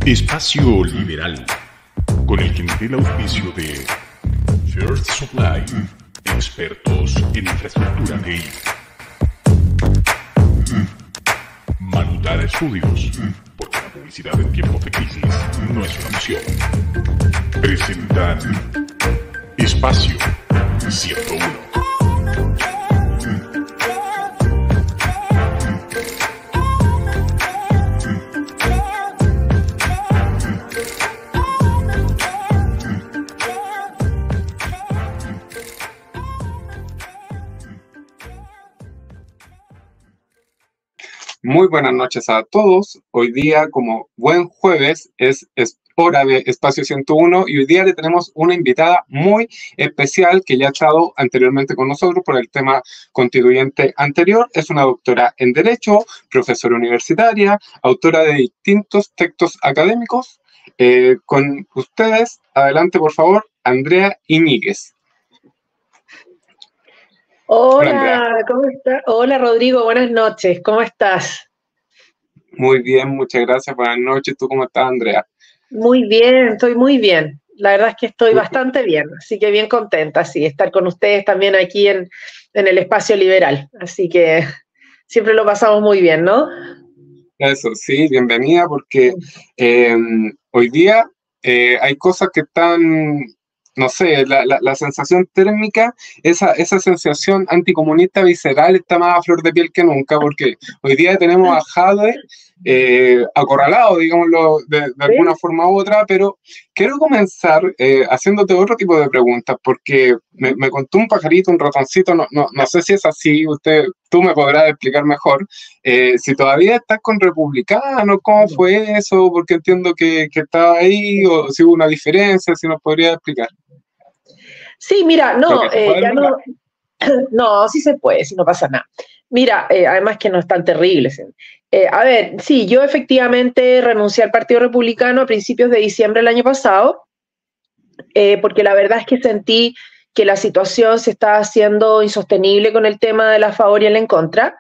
Espacio Liberal, con el gentil auspicio de First Supply, expertos en infraestructura TI. Manutar Estudios, porque la publicidad en tiempos de crisis no es una opción. Presentan Espacio 101. Muy buenas noches a todos. Hoy día, como buen jueves, es hora de Espacio 101 y hoy día le tenemos una invitada muy especial que ya ha estado anteriormente con nosotros por el tema constituyente anterior. Es una doctora en Derecho, profesora universitaria, autora de distintos textos académicos. Con ustedes, adelante por favor, Andrea Iñiguez. Hola, ¿cómo estás? Hola, Rodrigo, buenas noches, ¿cómo estás? Muy bien, muchas gracias, buenas noches. ¿Tú cómo estás, Andrea? Muy bien, estoy muy bien. La verdad es que estoy bastante bien, así que bien contenta, sí, estar con ustedes también aquí en el Espacio Liberal. Así que siempre lo pasamos muy bien, ¿no? Eso, sí, bienvenida, porque hoy día hay cosas que están... No sé, la sensación térmica, esa sensación anticomunista visceral está más a flor de piel que nunca, porque hoy día tenemos a Jadwe acorralado, digámoslo, de alguna forma u otra, pero quiero comenzar haciéndote otro tipo de preguntas, porque me contó un pajarito, un ratoncito, no sé si es así, tú me podrás explicar mejor, si todavía estás con republicanos, ¿cómo fue eso? Porque entiendo que estaba ahí, o si hubo una diferencia, si nos podrías explicar. Sí, mira, ya no, no, sí se puede, si no pasa nada. Mira, además que no es tan terrible. A ver, sí, yo efectivamente renuncié al Partido Republicano a principios de diciembre del año pasado, porque la verdad es que sentí que la situación se estaba haciendo insostenible con el tema de la favor y el en contra.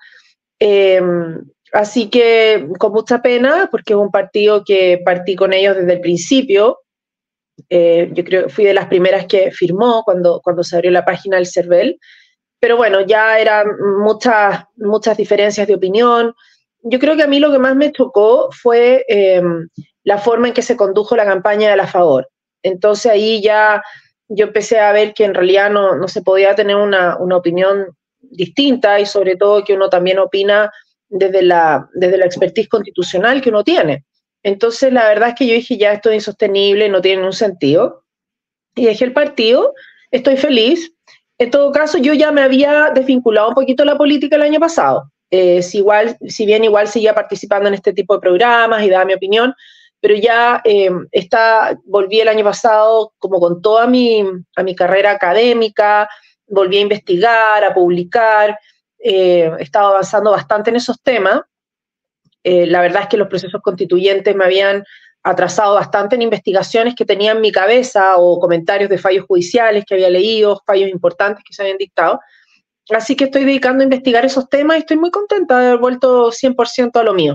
Así que con mucha pena, porque es un partido que partí con ellos desde el principio. Yo creo que fui de las primeras que firmó cuando se abrió la página del CERVEL, pero bueno, ya eran muchas diferencias de opinión. Yo creo que a mí lo que más me chocó fue la forma en que se condujo la campaña de la favor. Entonces ahí ya yo empecé a ver que en realidad no se podía tener una opinión distinta y sobre todo que uno también opina desde la expertise constitucional que uno tiene. Entonces, la verdad es que yo dije, ya esto es insostenible, no tiene ningún sentido. Y dejé el partido, estoy feliz. En todo caso, yo ya me había desvinculado un poquito de la política el año pasado. Si bien igual seguía participando en este tipo de programas y daba mi opinión, pero ya volví el año pasado como con toda mi carrera académica, volví a investigar, a publicar, estaba avanzando bastante en esos temas. La verdad es que los procesos constituyentes me habían atrasado bastante en investigaciones que tenía en mi cabeza o comentarios de fallos judiciales que había leído, fallos importantes que se habían dictado. Así que estoy dedicando a investigar esos temas y estoy muy contenta de haber vuelto 100% a lo mío.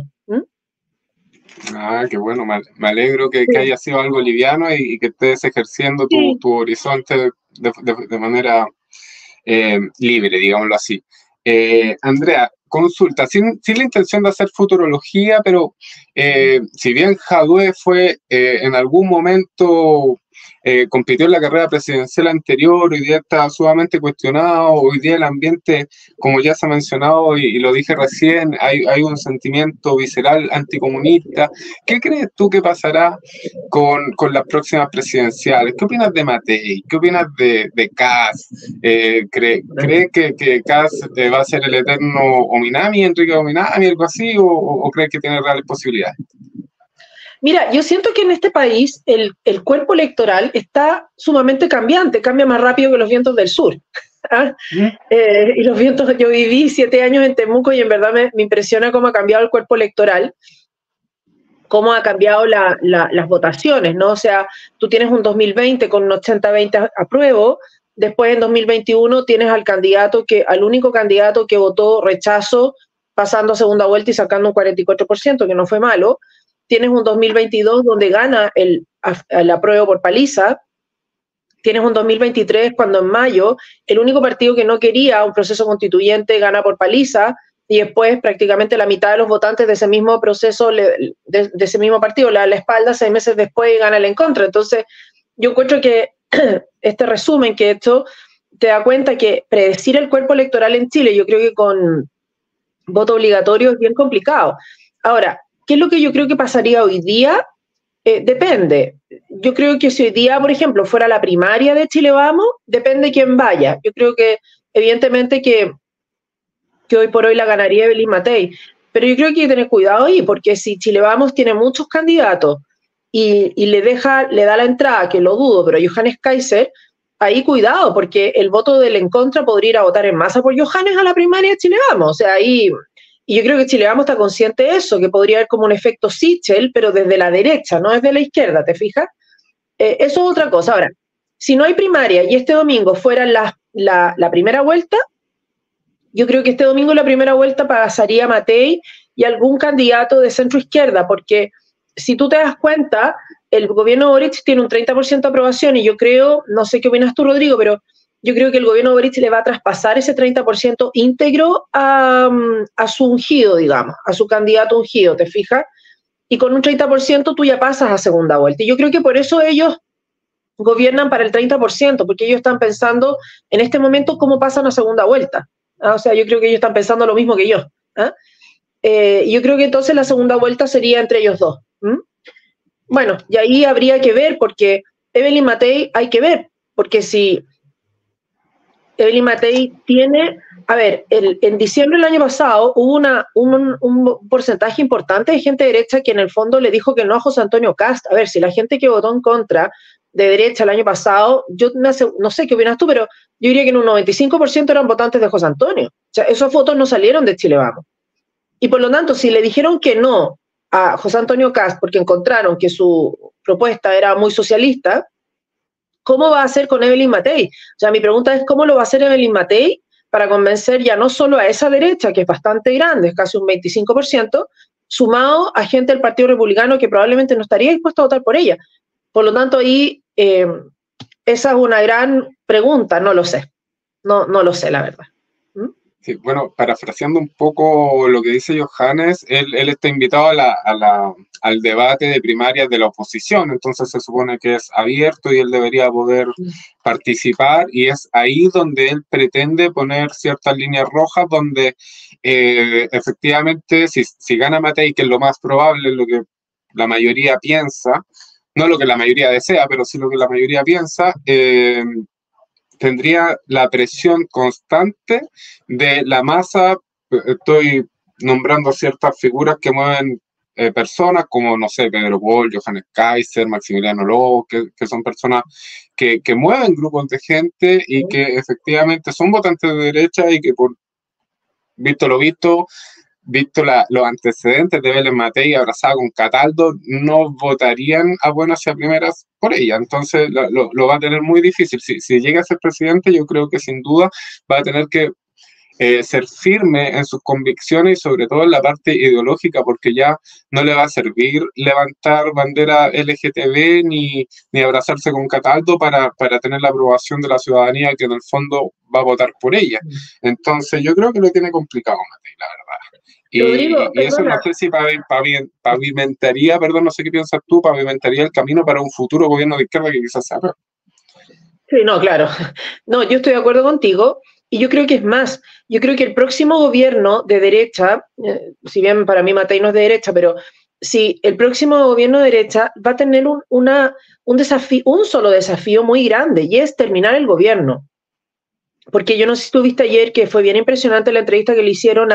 Ah, qué bueno, me alegro que haya sido algo liviano y que estés ejerciendo tu horizonte de manera libre, digámoslo así. Andrea, consulta, sin la intención de hacer futurología, pero si bien Jadwe fue en algún momento, compitió en la carrera presidencial anterior, hoy día está sumamente cuestionado, hoy día el ambiente, como ya se ha mencionado y lo dije recién, hay un sentimiento visceral anticomunista. ¿Qué crees tú que pasará con las próximas presidenciales? ¿Qué opinas de Matei? ¿Qué opinas de Kast? ¿Crees que Kast va a ser el eterno Ominami, Enrique Ominami, algo así, o crees que tiene reales posibilidades? Mira, yo siento que en este país el cuerpo electoral está sumamente cambiante, cambia más rápido que los vientos del sur. ¿Ah? Y los vientos, yo viví 7 años en Temuco y en verdad me impresiona cómo ha cambiado el cuerpo electoral, cómo ha cambiado las votaciones, ¿no? O sea, tú tienes un 2020 con un 80-20 apruebo, después en 2021 tienes al único candidato que votó rechazo, pasando a segunda vuelta y sacando un 44%, que no fue malo. tienes un 2022 donde gana el apruebo por paliza, tienes un 2023 cuando en mayo el único partido que no quería un proceso constituyente gana por paliza, y después prácticamente la mitad de los votantes de ese mismo proceso, de ese mismo partido, le da la espalda 6 meses después y gana el en contra. Entonces, yo encuentro que este resumen que he hecho te da cuenta que predecir el cuerpo electoral en Chile, yo creo que con voto obligatorio es bien complicado. Ahora, ¿qué es lo que yo creo que pasaría hoy día? Depende. Yo creo que si hoy día, por ejemplo, fuera la primaria de Chile Vamos, depende quién vaya. Yo creo que, evidentemente, que hoy por hoy la ganaría Evelyn Matei. Pero yo creo que hay que tener cuidado ahí, porque si Chile Vamos tiene muchos candidatos y le da la entrada, que lo dudo, pero a Johannes Kaiser, ahí cuidado, porque el voto del en contra podría ir a votar en masa por Johannes a la primaria de Chile Vamos. O sea, ahí... Y yo creo que Chile Vamos está consciente de eso, que podría haber como un efecto Sichel, pero desde la derecha, no desde la izquierda, ¿te fijas? Eso es otra cosa. Ahora, si no hay primaria y este domingo fuera la primera vuelta, yo creo que este domingo la primera vuelta pasaría Matei y algún candidato de centro izquierda, porque si tú te das cuenta, el gobierno Boric tiene un 30% de aprobación y yo creo, no sé qué opinas tú, Rodrigo, pero yo creo que el gobierno Boric le va a traspasar ese 30% íntegro a su ungido, digamos, a su candidato ungido, ¿te fijas? Y con un 30% tú ya pasas a segunda vuelta. Y yo creo que por eso ellos gobiernan para el 30%, porque ellos están pensando en este momento cómo pasan a segunda vuelta. O sea, yo creo que ellos están pensando lo mismo que yo. Yo creo que entonces la segunda vuelta sería entre ellos dos. Bueno, y ahí habría que ver, porque Evelyn Matei hay que ver, porque si Evelyn Matei tiene, a ver, en diciembre del año pasado hubo un porcentaje importante de gente de derecha que en el fondo le dijo que no a José Antonio Kast. A ver, si la gente que votó en contra de derecha el año pasado, no sé qué opinas tú, pero yo diría que en un 95% eran votantes de José Antonio. O sea, esos votos no salieron de Chile Vamos. Y por lo tanto, si le dijeron que no a José Antonio Kast porque encontraron que su propuesta era muy socialista, ¿cómo va a hacer con Evelyn Matei? O sea, mi pregunta es, ¿cómo lo va a hacer Evelyn Matei para convencer ya no solo a esa derecha, que es bastante grande, es casi un 25%, sumado a gente del Partido Republicano que probablemente no estaría dispuesta a votar por ella? Por lo tanto, ahí esa es una gran pregunta, no lo sé. No lo sé, la verdad. Sí, bueno, parafraseando un poco lo que dice Johannes, él está invitado al debate de primarias de la oposición, entonces se supone que es abierto y él debería poder participar, y es ahí donde él pretende poner ciertas líneas rojas, donde efectivamente si gana Matei, que es lo más probable, lo que la mayoría piensa, no lo que la mayoría desea, pero sí lo que la mayoría piensa, tendría la presión constante de la masa. Estoy nombrando ciertas figuras que mueven personas como, no sé, Pedro Pol, Johannes Kaiser, Maximiliano Lobo, que son personas que mueven grupos de gente y que efectivamente son votantes de derecha y que visto los antecedentes de Evelyn Matei abrazada con Cataldo, no votarían a buenas y a primeras por ella. Entonces lo va a tener muy difícil. Si llega a ser presidente, yo creo que sin duda va a tener que ser firme en sus convicciones y sobre todo en la parte ideológica, porque ya no le va a servir levantar bandera LGTB ni abrazarse con Cataldo para tener la aprobación de la ciudadanía que en el fondo va a votar por ella. Entonces yo creo que lo tiene complicado Matei, la verdad. Rodrigo, y eso no sé si pavimentaría, no sé qué piensas tú, pavimentaría el camino para un futuro gobierno de izquierda que quizás sea peor. Sí, no, claro. No, yo estoy de acuerdo contigo. Y yo creo que es más, yo creo que el próximo gobierno de derecha, si bien para mí Matei no es de derecha, pero si el próximo gobierno de derecha va a tener un desafío, un solo desafío muy grande, y es terminar el gobierno. Porque yo no sé si tú viste ayer que fue bien impresionante la entrevista que le hicieron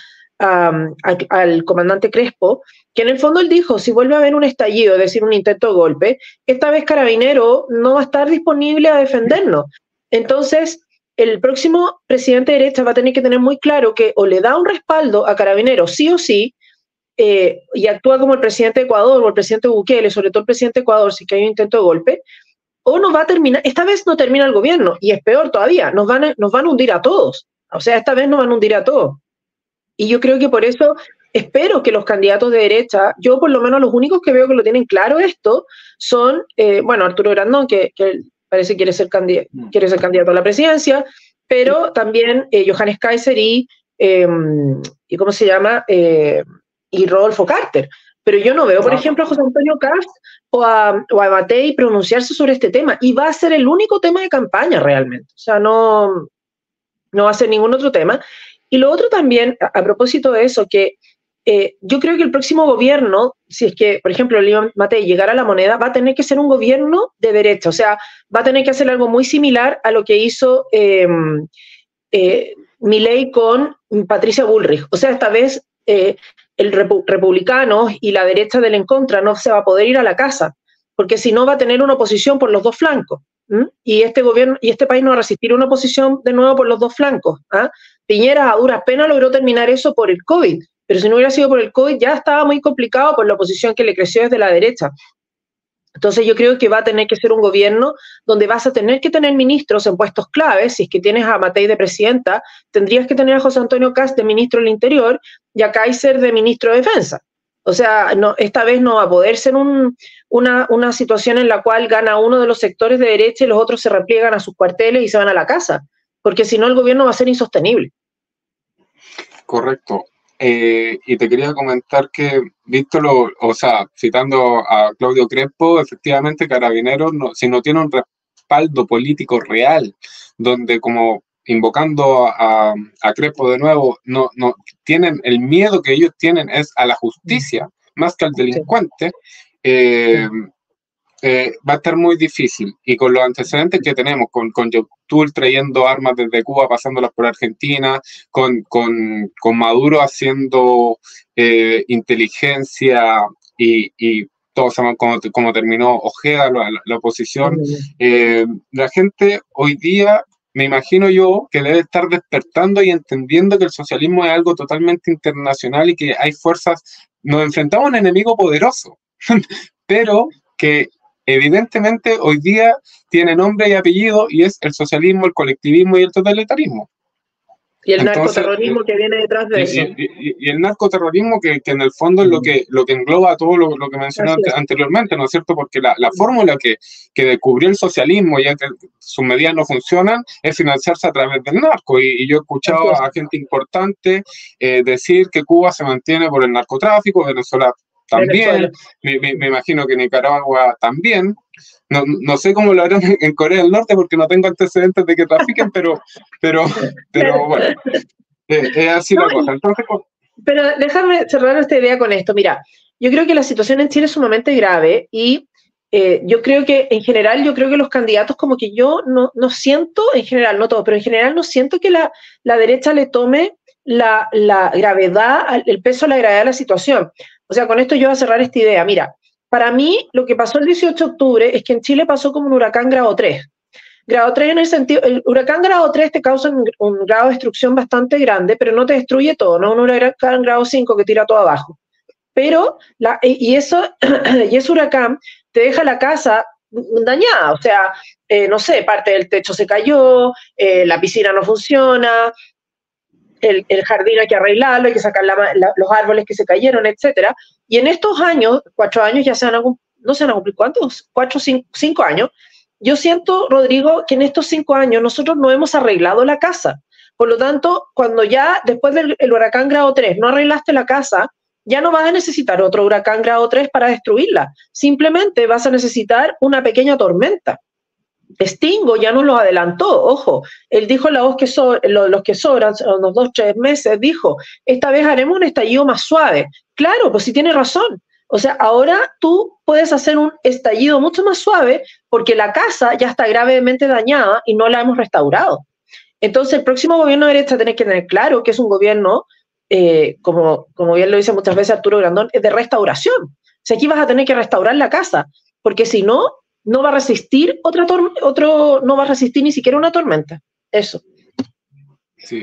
al comandante Crespo, que en el fondo él dijo, si vuelve a haber un estallido, es decir, un intento de golpe, esta vez Carabinero no va a estar disponible a defendernos. Entonces, el próximo presidente de derecha va a tener que tener muy claro que o le da un respaldo a Carabineros sí o sí, y actúa como el presidente de Ecuador o el presidente Bukele, sobre todo el presidente de Ecuador, si que hay un intento de golpe, o no va a terminar, esta vez no termina el gobierno, y es peor todavía, nos van a hundir a todos. O sea, esta vez nos van a hundir a todos. Y yo creo que por eso espero que los candidatos de derecha, yo por lo menos los únicos que veo que lo tienen claro esto, son, bueno, Arturo Grandón, que parece que quiere ser candidato a la presidencia, pero también Johannes Kaiser y ¿cómo se llama? Y Rodolfo Carter. Pero yo no veo, por ejemplo, a José Antonio Kast o a Matei pronunciarse sobre este tema, y va a ser el único tema de campaña realmente, o sea, no va a ser ningún otro tema. Y lo otro también, a propósito de eso, que yo creo que el próximo gobierno, si es que, por ejemplo, Leo Matei llegara a la Moneda, va a tener que ser un gobierno de derecha, o sea, va a tener que hacer algo muy similar a lo que hizo Milei con Patricia Bullrich. O sea, esta vez el republicanos y la derecha del en contra no se va a poder ir a la casa, porque si no va a tener una oposición por los dos flancos. Y este gobierno y este país no va a resistir una oposición de nuevo por los dos flancos. Piñera a duras penas logró terminar eso por el COVID, pero si no hubiera sido por el COVID ya estaba muy complicado por la oposición que le creció desde la derecha. Entonces yo creo que va a tener que ser un gobierno donde vas a tener que tener ministros en puestos claves. Si es que tienes a Matei de presidenta, tendrías que tener a José Antonio Kast de ministro del Interior y a Kaiser de ministro de Defensa. O sea, no, esta vez no va a poder ser una situación en la cual gana uno de los sectores de derecha y los otros se repliegan a sus cuarteles y se van a la casa, porque si no el gobierno va a ser insostenible. Correcto. Y te quería comentar que, o sea, citando a Claudio Crespo, efectivamente Carabineros, si no tiene un respaldo político real, donde como invocando a Crespo de nuevo, no tienen, el miedo que ellos tienen es a la justicia, más que al delincuente, va a estar muy difícil. Y con los antecedentes que tenemos, con Yautul trayendo armas desde Cuba, pasándolas por Argentina, con Maduro haciendo inteligencia y todos sabemos cómo terminó Ojeda, la oposición, la gente hoy día, me imagino yo, que debe estar despertando y entendiendo que el socialismo es algo totalmente internacional y que hay fuerzas, nos enfrentamos a un enemigo poderoso, pero que evidentemente hoy día tiene nombre y apellido y es el socialismo, el colectivismo y el totalitarismo. Y el narcoterrorismo que viene detrás de eso. Y el narcoterrorismo que en el fondo es lo que engloba todo lo que mencioné anteriormente, ¿no es cierto? Porque la fórmula que descubrió el socialismo, ya que sus medidas no funcionan, es financiarse a través del narco. Y yo he escuchado a gente importante decir que Cuba se mantiene por el narcotráfico, Venezuela también, me imagino que Nicaragua también. No sé cómo lo harán en Corea del Norte porque no tengo antecedentes de que trafiquen, pero bueno, es así la cosa. Entonces, pero déjame cerrar esta idea con esto. Mira, yo creo que la situación en Chile es sumamente grave y yo creo que en general, yo creo que los candidatos como que yo no siento, en general, no todos, pero en general no siento que la derecha le tome la gravedad, el peso de la gravedad de la situación. O sea, con esto yo voy a cerrar esta idea. Mira, para mí lo que pasó el 18 de octubre es que en Chile pasó como un huracán grado 3. Grado 3 en el sentido, el huracán grado 3 te causa un grado de destrucción bastante grande, pero no te destruye todo, no un huracán grado 5 que tira todo abajo. Pero, y ese huracán te deja la casa dañada, o sea, no sé, parte del techo se cayó, la piscina no funciona, el jardín hay que arreglarlo, hay que sacar los árboles que se cayeron, etcétera. Y en estos años, 4 años, ya no se van a cumplir, ¿cuántos? 4, 5 años. Yo siento, Rodrigo, que en estos 5 años nosotros no hemos arreglado la casa. Por lo tanto, cuando ya después del huracán grado 3 no arreglaste la casa, ya no vas a necesitar otro huracán grado 3 para destruirla. Simplemente vas a necesitar una pequeña tormenta. Stingo ya nos lo adelantó, ojo, él dijo los que sobran, unos 2 o 3 meses, dijo, esta vez haremos un estallido más suave. Claro, pues sí tiene razón. O sea, ahora tú puedes hacer un estallido mucho más suave porque la casa ya está gravemente dañada y no la hemos restaurado. Entonces el próximo gobierno de derecha tiene que tener claro que es un gobierno, como bien lo dice muchas veces Arturo Grandón, es de restauración. O sea, aquí vas a tener que restaurar la casa, porque si no, no va a resistir no va a resistir ni siquiera una tormenta. Eso. Sí.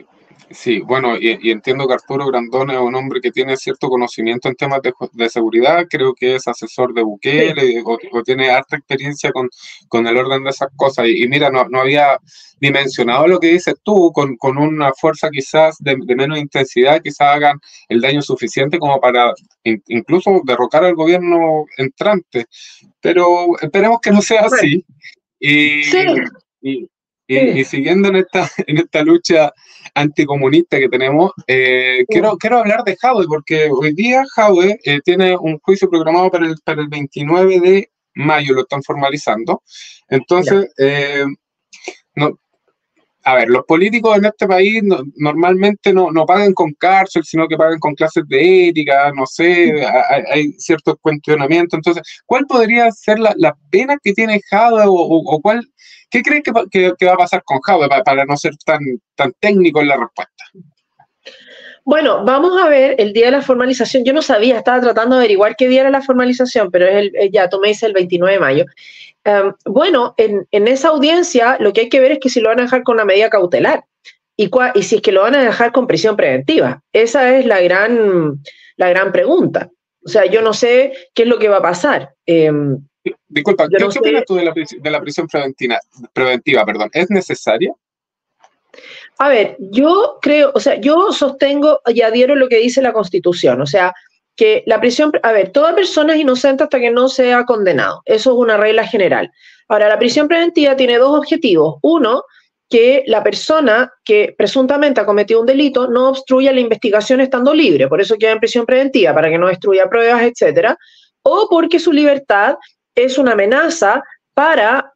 Sí, bueno, y entiendo que Arturo Grandón es un hombre que tiene cierto conocimiento en temas de seguridad, creo que es asesor de Sí. Bukele o tiene harta experiencia con el orden de esas cosas. Y mira, no había dimensionado lo que dices tú, con una fuerza quizás de menos intensidad, quizás hagan el daño suficiente como para incluso derrocar al gobierno entrante. Pero esperemos que no sea Bueno, así. sí, Y, y, y sí. siguiendo en esta lucha anticomunista que tenemos, quiero hablar de Jadwe, porque hoy día Jadwe tiene un juicio programado para el 29 de mayo, lo están formalizando. Ya. Entonces, no, a ver, los políticos en este país normalmente no pagan con cárcel, sino que pagan con clases de ética, no sé, hay ciertos cuestionamientos. Entonces, ¿cuál podría ser la pena que tiene Jadwe o cuál, qué crees que va a pasar con Jadwe para no ser tan técnico en la respuesta? Bueno, vamos a ver el día de la formalización. Yo no sabía, estaba tratando de averiguar qué día era la formalización, pero es ya, tú me dices el 29 de mayo. Bueno, en esa audiencia lo que hay que ver es que si lo van a dejar con una medida cautelar y si es que lo van a dejar con prisión preventiva. Esa es la gran pregunta. O sea, yo no sé qué es lo que va a pasar. Disculpa, Yo ¿qué no sé. opinas tú de la prisión preventiva? Perdón, ¿es necesaria? A ver, yo creo, o sea, yo sostengo y adhiero a lo que dice la Constitución, o sea, que la prisión, a ver, toda persona es inocente hasta que no sea condenado, eso es una regla general. Ahora, la prisión preventiva tiene dos objetivos. Uno, que la persona que presuntamente ha cometido un delito no obstruya la investigación estando libre, por eso queda en prisión preventiva, para que no destruya pruebas, etcétera, o porque su libertad es una amenaza para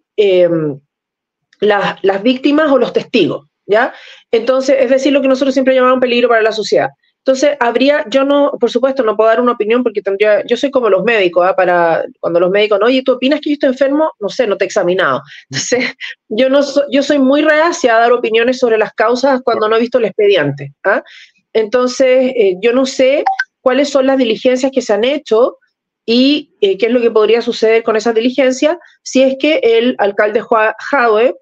las víctimas o los testigos, ¿ya? Entonces, es decir, lo que nosotros siempre llamamos un peligro para la sociedad. Entonces, yo no, por supuesto, no puedo dar una opinión porque yo soy como los médicos, ¿eh? Para cuando los médicos, no, oye, ¿tú opinas que yo estoy enfermo? No sé, no te he examinado. Entonces, yo soy muy reacia a dar opiniones sobre las causas cuando no he visto el expediente. ¿Ah? Entonces, yo no sé cuáles son las diligencias que se han hecho y qué es lo que podría suceder con esas diligencias si es que el alcalde Jadwe,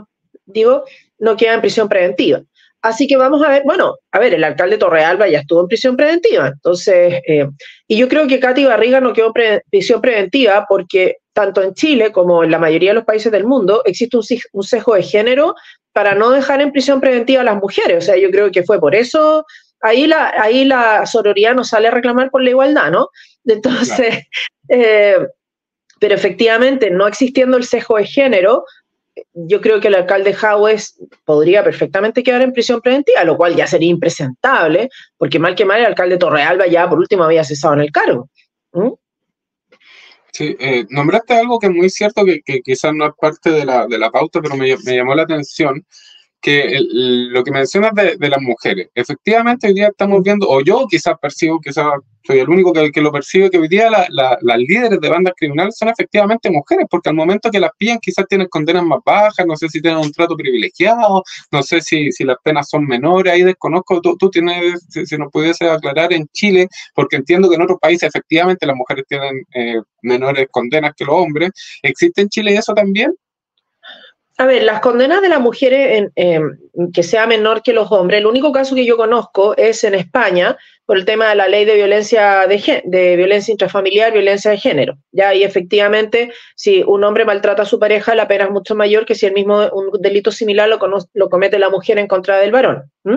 no queda en prisión preventiva. Así que vamos a ver, bueno, a ver, el alcalde Torrealba ya estuvo en prisión preventiva, entonces, y yo creo que Katy Barriga no quedó en prisión preventiva porque tanto en Chile como en la mayoría de los países del mundo existe un sesgo de género para no dejar en prisión preventiva a las mujeres, o sea, yo creo que fue por eso, ahí la sororidad nos sale a reclamar por la igualdad, ¿no? Entonces, pero efectivamente, no existiendo el sesgo de género, yo creo que el alcalde Jadwe podría perfectamente quedar en prisión preventiva, lo cual ya sería impresentable, porque mal que mal el alcalde Torrealba ya por último había cesado en el cargo. ¿Mm? Sí, nombraste algo que es muy cierto, que quizás no es parte de la pauta, pero me llamó la atención, que lo que mencionas de las mujeres. Efectivamente, hoy día estamos viendo, o yo quizás percibo, quizás soy el único que lo percibe, que hoy día las líderes de bandas criminales son efectivamente mujeres, porque al momento que las pillan quizás tienen condenas más bajas, no sé si tienen un trato privilegiado, no sé si las penas son menores, ahí desconozco, tú tienes, si nos pudiese aclarar en Chile, porque entiendo que en otros países efectivamente las mujeres tienen menores condenas que los hombres. ¿Existe en Chile eso también? A ver, las condenas de las mujeres que sea menor que los hombres, el único caso que yo conozco es en España por el tema de la ley de violencia de violencia intrafamiliar, violencia de género. Ya, y efectivamente, si un hombre maltrata a su pareja, la pena es mucho mayor que si un delito similar lo comete la mujer en contra del varón. ¿Mm?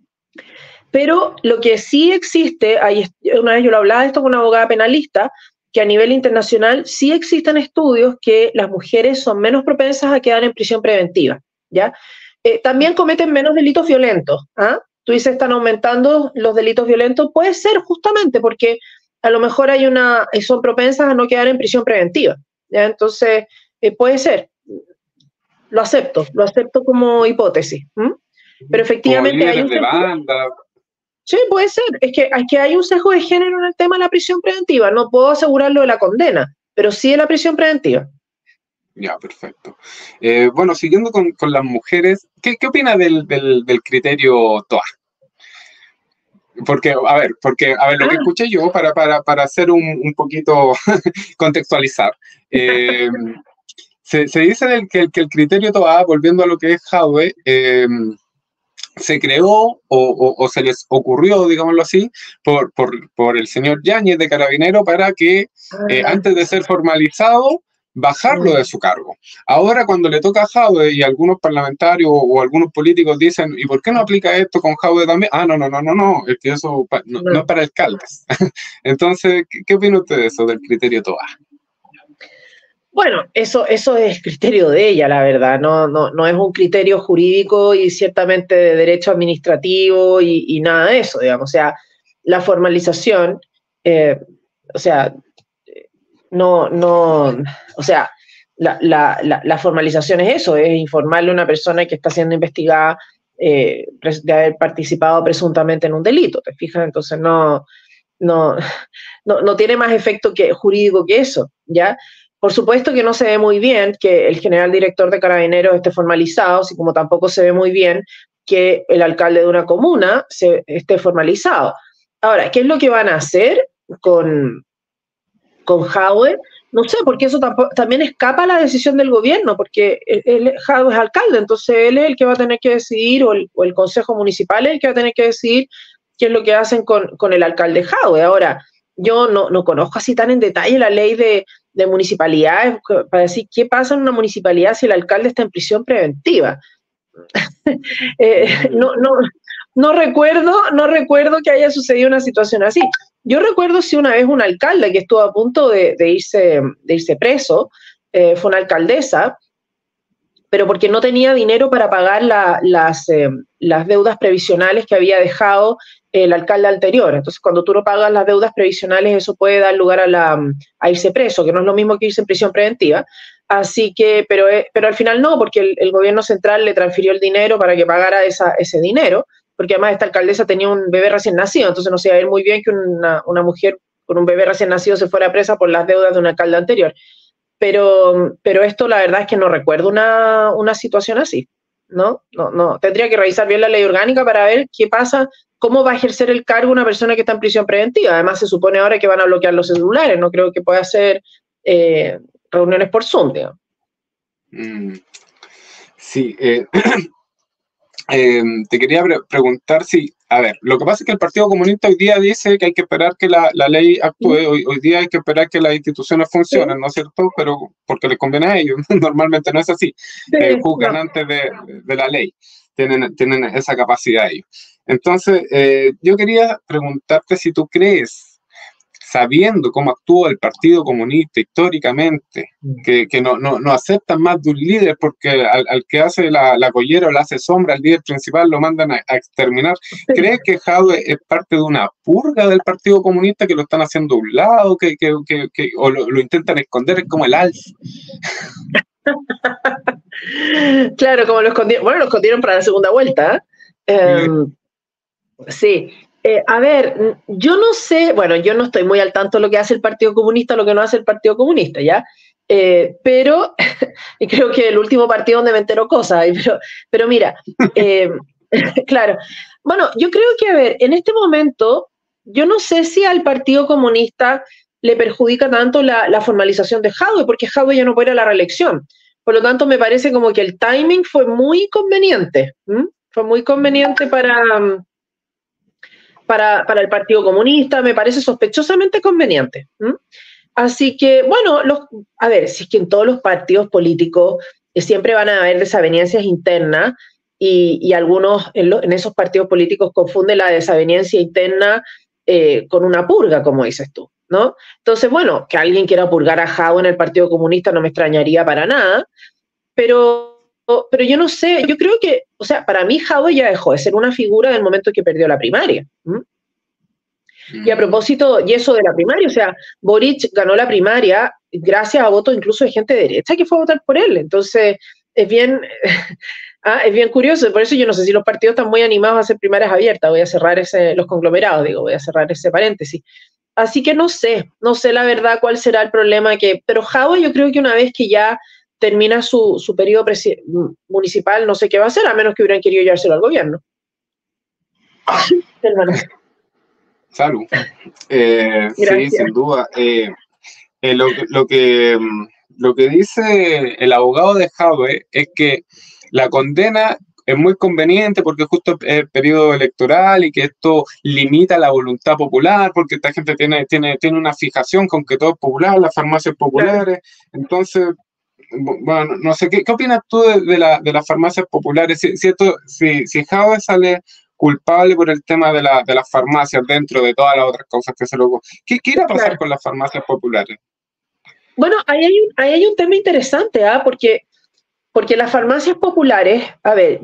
Pero lo que sí existe, una vez yo lo hablaba de esto con una abogada penalista, que a nivel internacional sí existen estudios que las mujeres son menos propensas a quedar en prisión preventiva, ¿ya? También cometen menos delitos violentos, ¿ah? Tú dices, están aumentando los delitos violentos, puede ser justamente porque a lo mejor son propensas a no quedar en prisión preventiva, ¿ya? Entonces, puede ser, lo acepto como hipótesis, ¿m? Pero Como efectivamente hay líderes un de banda. Sí, puede ser. Es que hay un sesgo de género en el tema de la prisión preventiva. No puedo asegurarlo de la condena, pero sí de la prisión preventiva. Ya, perfecto. Bueno, siguiendo con las mujeres, ¿qué opina del criterio TOA? Porque, a ver, lo que escuché yo, para hacer un poquito contextualizar, se dice que el criterio TOA, volviendo a lo que es Jadwe, se creó o se les ocurrió, digámoslo así, por el señor Yáñez de Carabinero para que antes de ser formalizado, bajarlo de su cargo. Ahora cuando le toca a Jadwe y algunos parlamentarios o algunos políticos dicen, ¿y por qué no aplica esto con Jadwe también? Ah, no, es que eso no es para alcaldes. Entonces, ¿qué opina usted de eso, del criterio Toa? Bueno, eso es criterio de ella, la verdad, no es un criterio jurídico y ciertamente de derecho administrativo y nada de eso, digamos. O sea, la formalización, o sea, la formalización es eso, es informarle a una persona que está siendo investigada de haber participado presuntamente en un delito, ¿te fijas? Entonces no tiene más efecto jurídico que eso, ¿ya? Por supuesto que no se ve muy bien que el general director de Carabineros esté formalizado, así como tampoco se ve muy bien que el alcalde de una comuna esté formalizado. Ahora, ¿qué es lo que van a hacer con Jadwe? No sé, porque eso también escapa a la decisión del gobierno, porque Jadwe es alcalde, entonces él es el que va a tener que decidir, o el consejo municipal es el que va a tener que decidir qué es lo que hacen con el alcalde Jadwe. Ahora, yo no conozco así tan en detalle la ley de municipalidades para decir qué pasa en una municipalidad si el alcalde está en prisión preventiva. No recuerdo que haya sucedido una situación así. Yo recuerdo si una vez una alcalde que estuvo a punto de irse preso, fue una alcaldesa, pero porque no tenía dinero para pagar las deudas previsionales que había dejado el alcalde anterior. Entonces, cuando tú no pagas las deudas previsionales, eso puede dar lugar a irse preso, que no es lo mismo que irse en prisión preventiva. Así que, pero al final no, porque el gobierno central le transfirió el dinero para que pagara ese dinero, porque además esta alcaldesa tenía un bebé recién nacido, entonces no se iba a ver muy bien que una mujer con un bebé recién nacido se fuera presa por las deudas de un alcalde anterior. Pero esto la verdad es que no recuerdo una situación así, ¿no? No. Tendría que revisar bien la ley orgánica para ver qué pasa, cómo va a ejercer el cargo una persona que está en prisión preventiva. Además, se supone ahora que van a bloquear los celulares, no creo que pueda hacer reuniones por Zoom, digamos. Sí, te quería preguntar si, a ver, lo que pasa es que el Partido Comunista hoy día dice que hay que esperar que la ley actúe, hoy día hay que esperar que las instituciones funcionen, ¿no es cierto? Pero porque les conviene a ellos, normalmente no es así, juzgan antes de la ley, tienen esa capacidad ellos. Entonces, yo quería preguntarte si tú crees, sabiendo cómo actúa el Partido Comunista históricamente, que no aceptan más de un líder porque al que hace la collera o le hace sombra al líder principal lo mandan a exterminar. ¿Crees que Jadwe es parte de una purga del Partido Comunista, que lo están haciendo a un lado, o lo intentan esconder? Es como el ALF. Claro, como lo escondieron. Bueno, lo escondieron para la segunda vuelta. Sí. A ver, yo no sé, bueno, yo no estoy muy al tanto de lo que hace el Partido Comunista, lo que no hace el Partido Comunista, ¿ya? Pero y creo que el último partido donde me entero cosas, pero mira, claro, bueno, yo creo que, a ver, en este momento, yo no sé si al Partido Comunista le perjudica tanto la formalización de Jadwe, porque Jadwe ya no puede ir a la reelección. Por lo tanto, me parece como que el timing fue muy conveniente, fue muy conveniente para el Partido Comunista, me parece sospechosamente conveniente. Así que, bueno, a ver, si es que en todos los partidos políticos siempre van a haber desavenencias internas y algunos en esos partidos políticos confunden la desaveniencia interna con una purga, como dices tú, ¿no? Entonces, bueno, que alguien quiera purgar a Jadwe en el Partido Comunista no me extrañaría para nada, pero yo no sé, yo creo que, o sea, para mí Jadwe ya dejó de ser una figura del momento que perdió la primaria. Y a propósito, y eso de la primaria, o sea, Boric ganó la primaria gracias a votos incluso de gente de derecha que fue a votar por él. Entonces, es bien curioso. Por eso yo no sé si los partidos están muy animados a hacer primarias abiertas. Voy a cerrar los conglomerados, voy a cerrar ese paréntesis. Así que no sé la verdad cuál será el problema pero Jadwe yo creo que una vez que ya termina su periodo municipal, no sé qué va a hacer, a menos que hubieran querido llevárselo al gobierno. Salud. Sí, sin duda. Lo que dice el abogado de Jadwe es que la condena, es muy conveniente porque justo es periodo electoral y que esto limita la voluntad popular, porque esta gente tiene una fijación con que todo es popular, las farmacias populares. Entonces, bueno, no sé, ¿qué opinas tú de las farmacias populares? Si Jadwe sale culpable por el tema de las farmacias dentro de todas las otras cosas que se lo... ¿Qué irá a pasar con las farmacias populares? Bueno, ahí hay un tema interesante, porque las farmacias populares, a ver,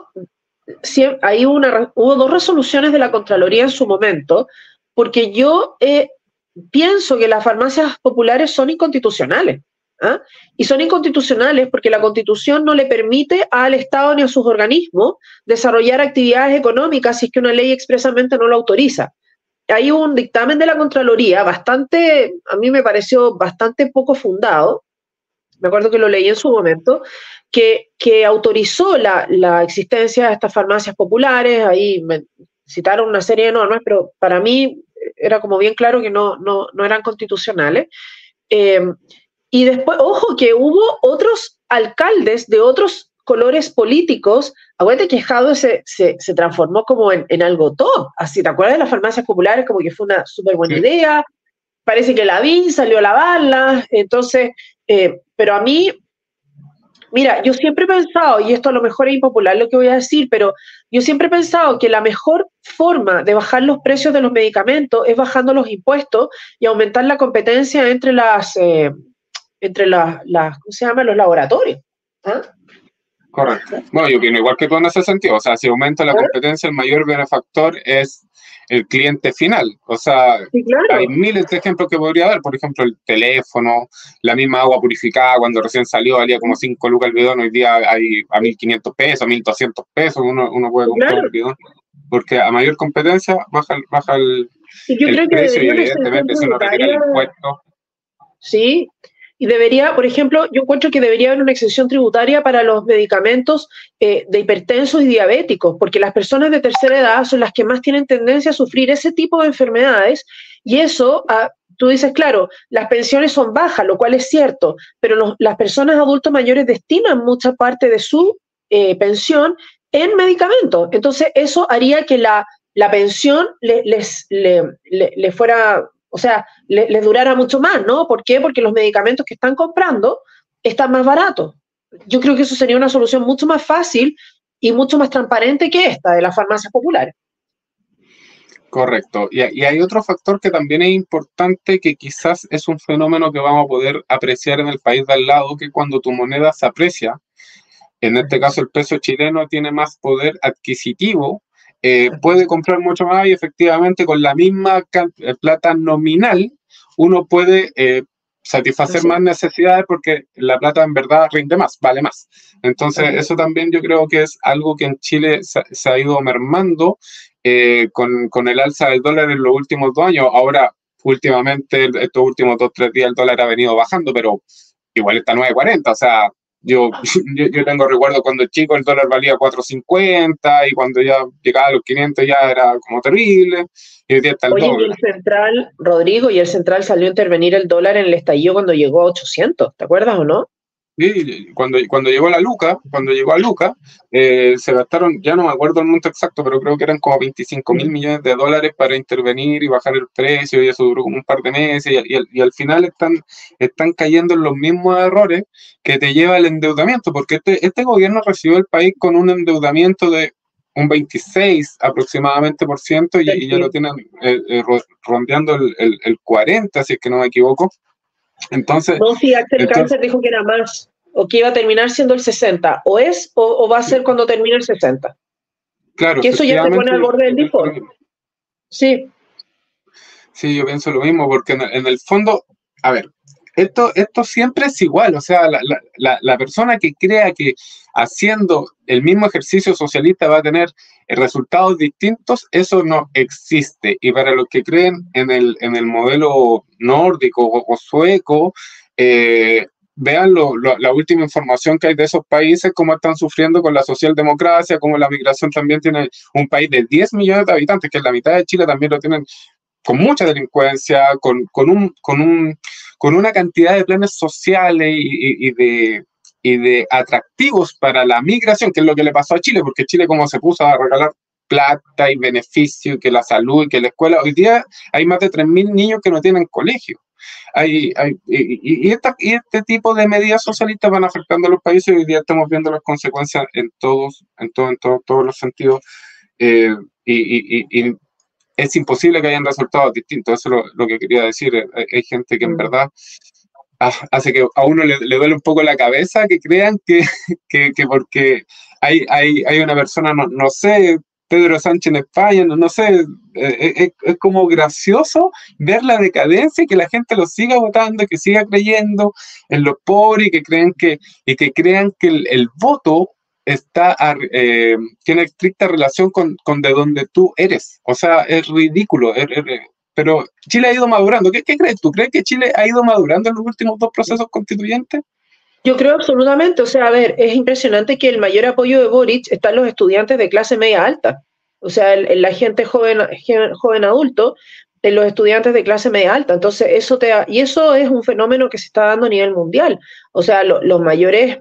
hubo 2 resoluciones de la Contraloría en su momento, porque yo pienso que las farmacias populares son inconstitucionales. Y son inconstitucionales porque la Constitución no le permite al Estado ni a sus organismos desarrollar actividades económicas si es que una ley expresamente no lo autoriza. Hay un dictamen de la Contraloría a mí me pareció bastante poco fundado, me acuerdo que lo leí en su momento, que autorizó la existencia de estas farmacias populares. Ahí me citaron una serie de normas, pero para mí era como bien claro que no eran constitucionales. Y después, ojo, que hubo otros alcaldes de otros colores políticos. Acuérdate que Jadwe se transformó como en algo top. Así, ¿te acuerdas de las farmacias populares? Como que fue una súper buena idea. Parece que Lavín salió a lavarlas. Entonces, pero a mí, mira, yo siempre he pensado, y esto a lo mejor es impopular lo que voy a decir, pero yo siempre he pensado que la mejor forma de bajar los precios de los medicamentos es bajando los impuestos y aumentar la competencia entre ¿cómo se llama? Los laboratorios. Correcto. Bueno, yo opino igual que tú en ese sentido. O sea, si aumenta la competencia, el mayor benefactor es el cliente final. O sea, sí, claro, hay miles de ejemplos que podría dar. Por ejemplo, el teléfono, la misma agua purificada, cuando recién salió valía como 5 lucas el bidón, hoy día hay a 1.500 pesos, a 1.200 pesos, uno puede comprar el bidón. Porque a mayor competencia baja el precio y evidentemente si uno retira el impuesto. Sí. Y debería, por ejemplo, yo encuentro que debería haber una exención tributaria para los medicamentos de hipertensos y diabéticos, porque las personas de tercera edad son las que más tienen tendencia a sufrir ese tipo de enfermedades, y eso, tú dices, claro, las pensiones son bajas, lo cual es cierto, pero las personas adultos mayores destinan mucha parte de su pensión en medicamentos. Entonces, eso haría que la pensión le fuera... O sea, les durara mucho más, ¿no? ¿Por qué? Porque los medicamentos que están comprando están más baratos. Yo creo que eso sería una solución mucho más fácil y mucho más transparente que esta de las farmacias populares. Correcto. Y hay otro factor que también es importante, que quizás es un fenómeno que vamos a poder apreciar en el país de al lado, que cuando tu moneda se aprecia, en este caso el peso chileno tiene más poder adquisitivo, puede comprar mucho más y efectivamente con la misma plata nominal uno puede satisfacer más necesidades porque la plata en verdad rinde más, vale más. Entonces eso también yo creo que es algo que en Chile se ha ido mermando con el alza del dólar en los últimos 2 años. Ahora, últimamente, estos últimos 2 o 3 días el dólar ha venido bajando, pero igual está 9.40, o sea... Yo tengo recuerdo cuando chico el dólar valía 4.50 y cuando ya llegaba a los 500 ya era como terrible. Y hoy día está el doble. Y el central, Rodrigo, y el central salió a intervenir el dólar en el estallido cuando llegó a 800, ¿te acuerdas o no? Sí, cuando llegó a Luca, se gastaron, ya no me acuerdo el monto exacto, pero creo que eran como 25.000 millones de dólares para intervenir y bajar el precio, y eso duró como un par de meses, y al final están cayendo en los mismos errores que te lleva al endeudamiento, porque este gobierno recibió el país con un endeudamiento de un 26 aproximadamente por ciento, y ya lo tienen rondeando el 40, si es que no me equivoco. Entonces, no, sí, Axel Kaiser dijo que era más, o que iba a terminar siendo el 60, o va a ser cuando termine el 60. Claro, que eso ya se pone al borde del default. Sí. Sí, yo pienso lo mismo, porque en el fondo, a ver, esto siempre es igual, o sea, la persona que crea que haciendo el mismo ejercicio socialista va a tener resultados distintos, eso no existe. Y para los que creen en el modelo nórdico o sueco, vean la última información que hay de esos países, cómo están sufriendo con la socialdemocracia, cómo la migración también tiene un país de 10 millones de habitantes, que es la mitad de Chile, también lo tienen con mucha delincuencia, con una cantidad de planes sociales y de atractivos para la migración, que es lo que le pasó a Chile, porque Chile como se puso a regalar plata y beneficio, y que la salud, y que la escuela, hoy día hay más de 3.000 niños que no tienen colegio. Este tipo de medidas socialistas van afectando a los países, y hoy día estamos viendo las consecuencias en todos los sentidos, y es imposible que hayan resultados distintos. Eso es lo que quería decir. Hay gente que en verdad hace que a uno le duele un poco la cabeza, que crean que porque hay una persona, no sé, Pedro Sánchez en España, no sé, es como gracioso ver la decadencia y que la gente lo siga votando, que siga creyendo en los pobres, y que crean que el voto tiene estricta relación con de donde tú eres. O sea, es ridículo. Pero Chile ha ido madurando. ¿Qué crees tú? ¿Crees que Chile ha ido madurando en los últimos 2 procesos constituyentes? Yo creo absolutamente. O sea, a ver, es impresionante que el mayor apoyo de Boric está en los estudiantes de clase media alta. O sea, en la gente joven adulto, en los estudiantes de clase media alta. Entonces, eso es un fenómeno que se está dando a nivel mundial. O sea, los mayores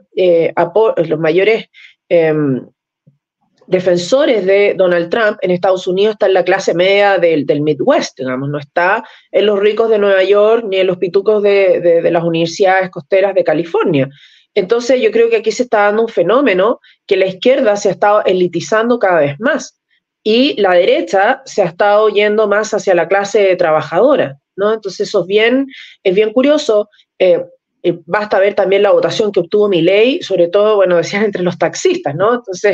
defensores de Donald Trump en Estados Unidos está en la clase media del Midwest, digamos, no está en los ricos de Nueva York ni en los pitucos de las universidades costeras de California. Entonces yo creo que aquí se está dando un fenómeno que la izquierda se ha estado elitizando cada vez más y la derecha se ha estado yendo más hacia la clase trabajadora, ¿no? Entonces eso es bien curioso. Basta ver también la votación que obtuvo Milei, sobre todo, bueno, decían entre los taxistas, ¿no? Entonces,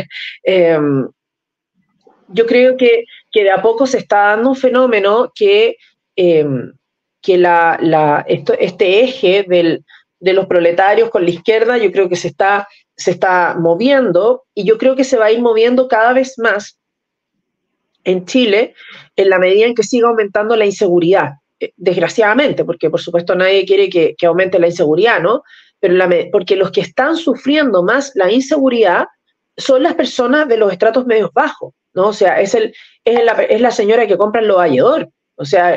yo creo que de a poco se está dando un fenómeno que este eje de los proletarios con la izquierda, yo creo que se está moviendo, y yo creo que se va a ir moviendo cada vez más en Chile en la medida en que siga aumentando la inseguridad. Desgraciadamente, porque por supuesto nadie quiere que aumente la inseguridad, ¿no? Pero porque los que están sufriendo más la inseguridad son las personas de los estratos medios bajos, ¿no? O sea, es la señora que compra en Los Valledor, o sea,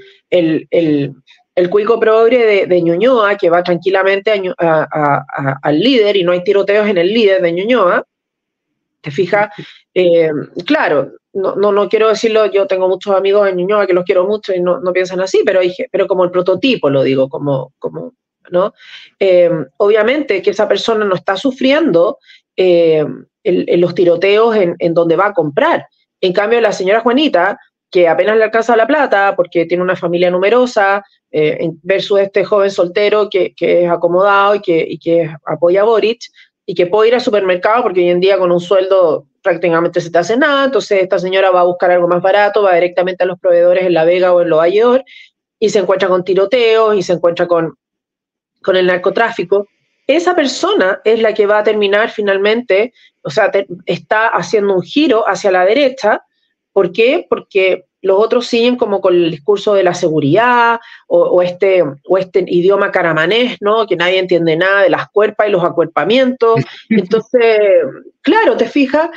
el cuico progre de Ñuñoa, que va tranquilamente al Líder y no hay tiroteos en el Líder de Ñuñoa, ¿te fijas? Claro, no quiero decirlo, yo tengo muchos amigos en Ñuñoa que los quiero mucho y no piensan así, pero como el prototipo lo digo, como ¿no? Obviamente que esa persona no está sufriendo los tiroteos en donde va a comprar. En cambio, la señora Juanita, que apenas le alcanza la plata porque tiene una familia numerosa, versus este joven soltero que es acomodado y que apoya a Boric, y que puede ir al supermercado porque hoy en día con un sueldo prácticamente se te hace nada. Entonces esta señora va a buscar algo más barato, va directamente a los proveedores en La Vega o en Los Valledor y se encuentra con tiroteos y se encuentra con el narcotráfico. Esa persona es la que va a terminar finalmente, o sea, está haciendo un giro hacia la derecha. ¿Por qué? Porque los otros siguen como con el discurso de la seguridad o este idioma caramanés, ¿no? Que nadie entiende nada de las cuerpas y los acuerpamientos. Entonces, claro, te fijas,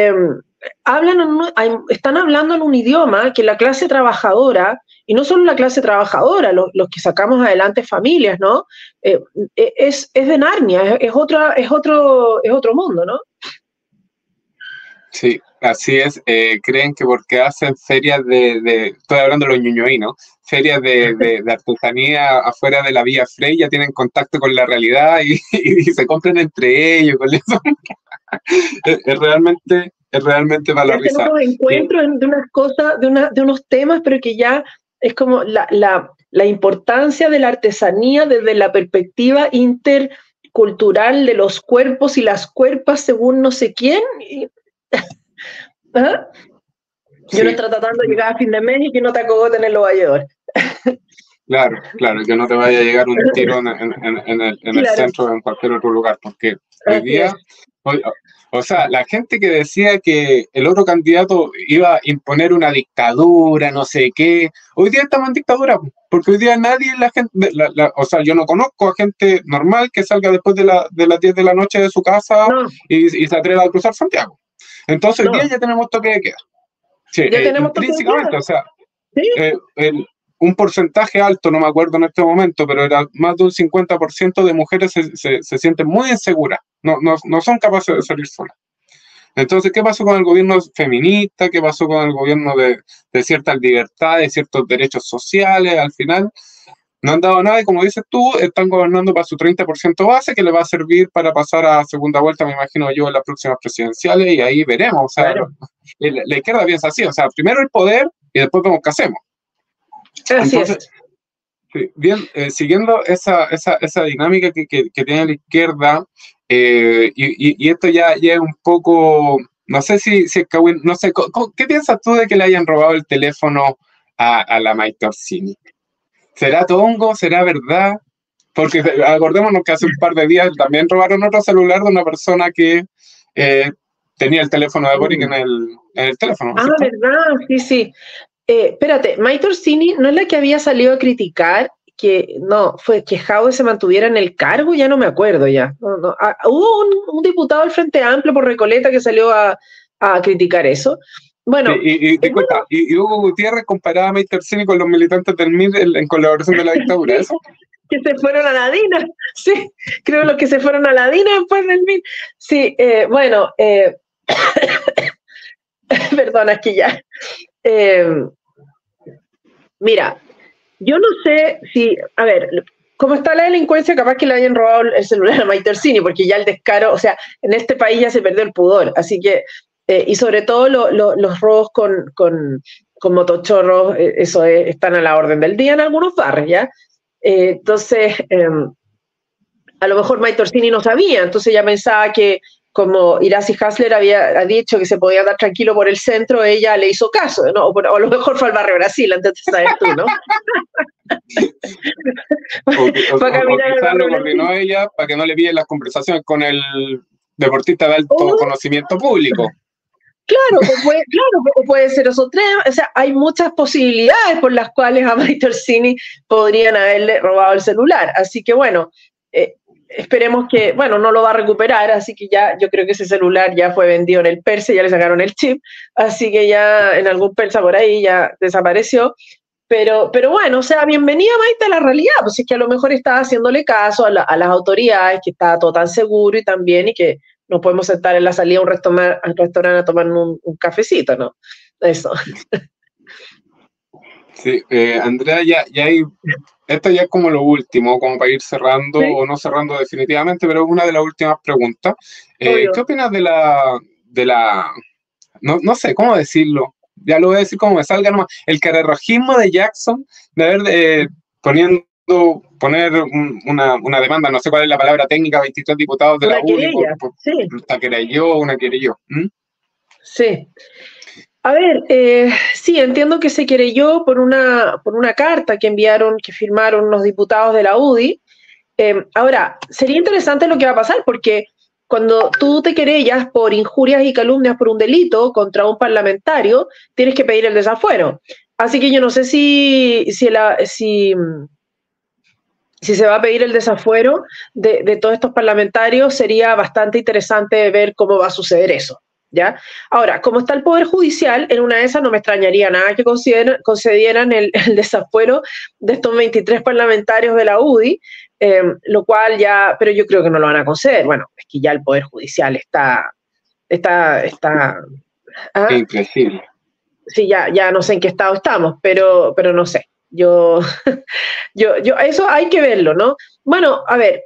están hablando en un idioma que la clase trabajadora, y no solo la clase trabajadora, los que sacamos adelante familias, ¿no? Es de Narnia, es otro mundo, ¿no? Sí, así es. Creen que porque hacen ferias estoy hablando de los ñuñoínos, ferias de artesanía afuera de la Vía Frey, ya tienen contacto con la realidad y se compran entre ellos. Con eso. es realmente valorizar. Hacen unos encuentros de unas cosas, de unos temas, pero que ya es como la importancia de la artesanía desde la perspectiva intercultural de los cuerpos y las cuerpas según no sé quién. ¿Ah? Sí. Yo no estoy tratando de llegar a fin de mes y que no te acogoten en Los Valledor. Claro, que no te vaya a llegar un tiro en el centro o en cualquier otro lugar, porque hoy día, o sea, la gente que decía que el otro candidato iba a imponer una dictadura, no sé qué, hoy día estamos en dictadura, porque hoy día nadie, o sea, yo no conozco a gente normal que salga después de las 10 de la noche de su casa y se atreva a cruzar Santiago. Entonces hoy día ya tenemos toque de queda. Sí, ya tenemos intrínsecamente, o sea, ¿sí? un porcentaje alto, no me acuerdo en este momento, pero era más de un 50% de mujeres se sienten muy inseguras, no son capaces de salir solas. Entonces, ¿qué pasó con el gobierno feminista? ¿Qué pasó con el gobierno de ciertas libertades, ciertos derechos sociales? Al final no han dado nada y, como dices tú, están gobernando para su 30% base, que le va a servir para pasar a segunda vuelta, me imagino yo, en las próximas presidenciales, y ahí veremos. O sea, claro. la izquierda piensa así, o sea, primero el poder y después vemos qué hacemos. Así Entonces, es. sí, bien, siguiendo esa dinámica que tiene la izquierda, y esto ya es un poco, no sé si es Kawin, no sé, ¿qué piensas tú de que le hayan robado el teléfono a la Maite Orsini? ¿Será tongo? ¿Será verdad? Porque acordémonos que hace un par de días también robaron otro celular de una persona que tenía el teléfono de Boric en el teléfono. Ah, ¿cierto? ¿verdad? Sí, sí. Espérate, Maite Orsini no es la que había salido a criticar fue que Jadwe se mantuviera en el cargo, ya no me acuerdo ya. Hubo un diputado del Frente Amplio por Recoleta que salió a criticar eso. Bueno, sí, disculpa, y Hugo Gutiérrez comparaba a Maite Orsini con los militantes del MIR en colaboración de la dictadura, ¿eso? Que se fueron a la DINA, sí, creo los que se fueron a la DINA después del MIR. Sí, bueno, perdona, es que ya. Mira, yo no sé si, a ver, ¿cómo está la delincuencia? Capaz que le hayan robado el celular a Maite Orsini, porque ya el descaro, o sea, en este país ya se perdió el pudor, así que, y sobre todo los robos con motochorros, eso están a la orden del día en algunos barrios, ¿ya? Entonces, a lo mejor Maite Orsini no sabía, entonces ya pensaba que como Iracy Hasler había dicho que se podía andar tranquilo por el centro, ella le hizo caso, ¿no? O a lo mejor fue al barrio Brasil, antes de saber tú, ¿no? O quizás lo coordinó ella para que no le piden las conversaciones con el deportista de alto conocimiento público. Claro, o puede ser eso. O sea, hay muchas posibilidades por las cuales a Maite Orsini podrían haberle robado el celular. Así que bueno, esperemos que, bueno, no lo va a recuperar, así que ya yo creo que ese celular ya fue vendido en el Persa, ya le sacaron el chip, así que ya en algún Persa por ahí ya desapareció. Pero bueno, o sea, bienvenida Maite a la realidad, pues es que a lo mejor estaba haciéndole caso a las autoridades, que estaba todo tan seguro y tan bien, y que nos podemos sentar en la salida a un restaurante a tomar un cafecito, ¿no? Eso. Sí, Andrea, ya hay, esto ya es como lo último, como para ir cerrando, ¿sí? O no cerrando definitivamente, pero una de las últimas preguntas. ¿Qué opinas de la no sé cómo decirlo, ya lo voy a decir como me salga nomás, el carerrojismo de Jackson, de haber poner una demanda, no sé cuál es la palabra técnica, 23 diputados de la UDI, una querelló. Sí. A ver, sí, entiendo que se querelló por una carta que firmaron unos diputados de la UDI. Ahora, sería interesante lo que va a pasar, porque cuando tú te querellas por injurias y calumnias por un delito contra un parlamentario, tienes que pedir el desafuero. Así que yo no sé si se va a pedir el desafuero de todos estos parlamentarios. Sería bastante interesante ver cómo va a suceder eso, ¿ya? Ahora, como está el Poder Judicial, en una de esas no me extrañaría nada que concedieran el desafuero de estos 23 parlamentarios de la UDI, lo cual ya, pero yo creo que no lo van a conceder. Bueno, es que ya el Poder Judicial está increíble. Sí, ya no sé en qué estado estamos, pero no sé. Yo eso hay que verlo, ¿no? Bueno, a ver,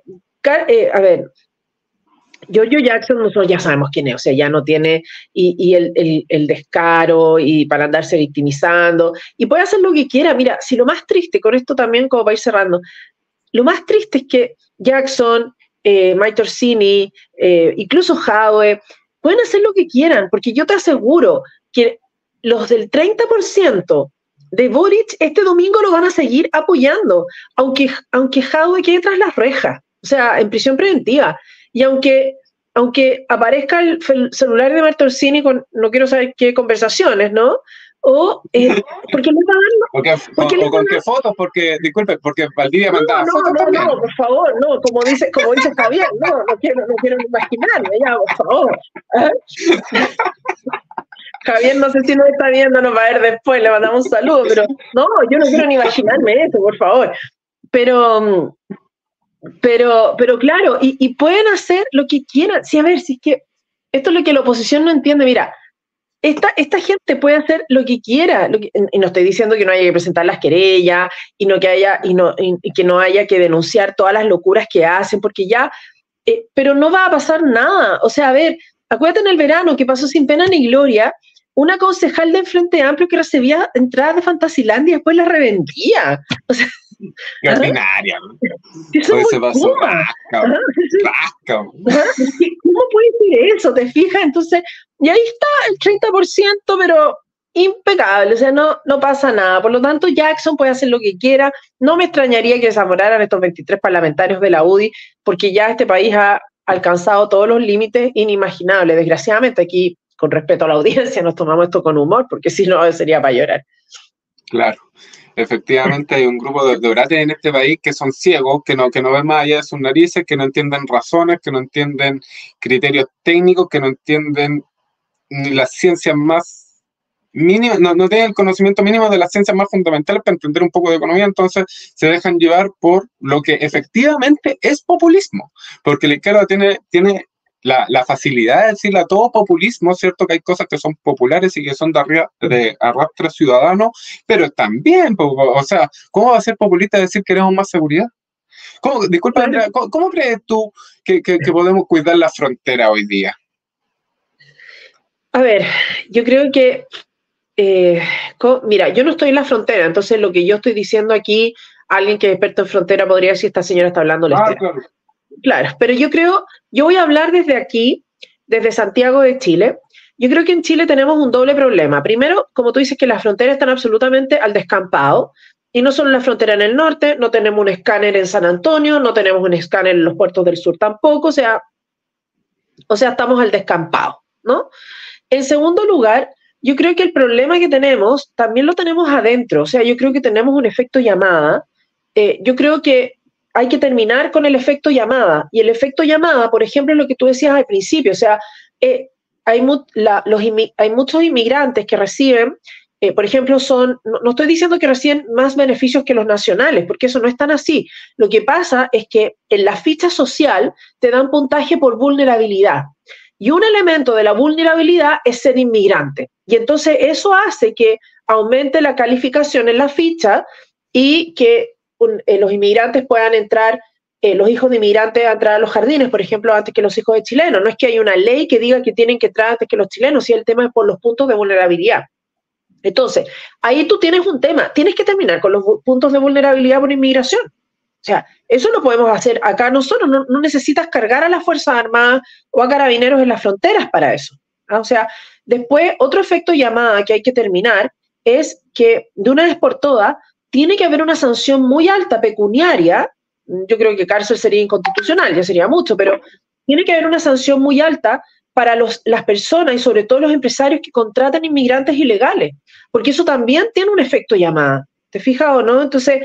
Giorgio Jackson, nosotros ya sabemos quién es, o sea, ya no tiene y el descaro y para andarse victimizando, y puede hacer lo que quiera. Mira, si lo más triste, con esto también como para ir cerrando, lo más triste es que Jackson, Maite Orsini, incluso Jadwe, pueden hacer lo que quieran, porque yo te aseguro que los del 30% de Boric este domingo lo van a seguir apoyando, aunque Jadwe quede tras las rejas, o sea, en prisión preventiva. Y aunque aparezca el celular de Maite Orsini con no quiero saber qué conversaciones, ¿no? O porque le pagan. ¿O con qué fotos? Porque, disculpe, porque Valdivia mandaba fotos también. No, por favor, no, como dice Fabián, no quiero imaginarme, ya, por favor. Javier, no sé si nos está viendo, nos va a ver después, le mandamos un saludo, pero no, yo no quiero ni imaginarme eso, por favor. Pero claro, y pueden hacer lo que quieran. Sí, a ver, si es que esto es lo que la oposición no entiende. Mira, esta gente puede hacer lo que quiera, y no estoy diciendo que no haya que presentar las querellas, y que no haya que denunciar todas las locuras que hacen, porque ya, pero no va a pasar nada. O sea, a ver, acuérdate en el verano que pasó sin pena ni gloria, una concejal del Frente Amplio que recibía entradas de Fantasilandia y después las revendía. O sea, qué ordinaria. Eso se pasó rasca. ¿Cómo puede decir eso? ¿Te fijas? Entonces, y ahí está el 30%, pero impecable, o sea, no pasa nada. Por lo tanto, Jackson puede hacer lo que quiera. No me extrañaría que desamoraran estos 23 parlamentarios de la UDI, porque ya este país ha alcanzado todos los límites inimaginables. Desgraciadamente, aquí, con respeto a la audiencia, nos tomamos esto con humor, porque si no, sería para llorar. Claro. Efectivamente hay un grupo de orates en este país que son ciegos, que no ven más allá de sus narices, que no entienden razones, que no entienden criterios técnicos, que no entienden ni las ciencias más mínimas, no tienen el conocimiento mínimo de las ciencias más fundamentales para entender un poco de economía. Entonces se dejan llevar por lo que efectivamente es populismo, porque la izquierda tiene la facilidad de decirle a todo populismo, ¿cierto? Que hay cosas que son populares y que son de arrastre ciudadano, pero también, o sea, ¿cómo va a ser populista decir que queremos más seguridad? Disculpa, Andrea, ¿cómo crees tú que podemos cuidar la frontera hoy día? A ver, yo creo que, mira, yo no estoy en la frontera, entonces lo que yo estoy diciendo aquí, alguien que es experto en frontera podría decir, esta señora está hablando lestera. Claro. Claro, pero yo voy a hablar desde aquí, desde Santiago de Chile. Yo creo que en Chile tenemos un doble problema. Primero, como tú dices, que las fronteras están absolutamente al descampado, y no solo la frontera en el norte, no tenemos un escáner en San Antonio, no tenemos un escáner en los puertos del sur tampoco, o sea, estamos al descampado, ¿no? En segundo lugar, yo creo que el problema que tenemos, también lo tenemos adentro, o sea, yo creo que tenemos un efecto llamada. Yo creo que hay que terminar con el efecto llamada. Y el efecto llamada, por ejemplo, es lo que tú decías al principio. O sea, hay muchos inmigrantes que reciben, por ejemplo, no estoy diciendo que reciben más beneficios que los nacionales, porque eso no es tan así. Lo que pasa es que en la ficha social te dan puntaje por vulnerabilidad. Y un elemento de la vulnerabilidad es ser inmigrante. Y entonces eso hace que aumente la calificación en la ficha y que los inmigrantes puedan entrar, los hijos de inmigrantes a entrar a los jardines, por ejemplo, antes que los hijos de chilenos. No es que hay una ley que diga que tienen que entrar antes que los chilenos, si el tema es por los puntos de vulnerabilidad. Entonces, ahí tú tienes un tema, tienes que terminar con los puntos de vulnerabilidad por inmigración. O sea, eso lo podemos hacer acá nosotros, no necesitas cargar a las Fuerzas Armadas o a carabineros en las fronteras para eso. ¿Ah? O sea, después, otro efecto llamada que hay que terminar es que, de una vez por todas, tiene que haber una sanción muy alta pecuniaria. Yo creo que cárcel sería inconstitucional, ya sería mucho, pero tiene que haber una sanción muy alta para las personas y sobre todo los empresarios que contratan inmigrantes ilegales, porque eso también tiene un efecto llamada. ¿Te fijas o no? Entonces,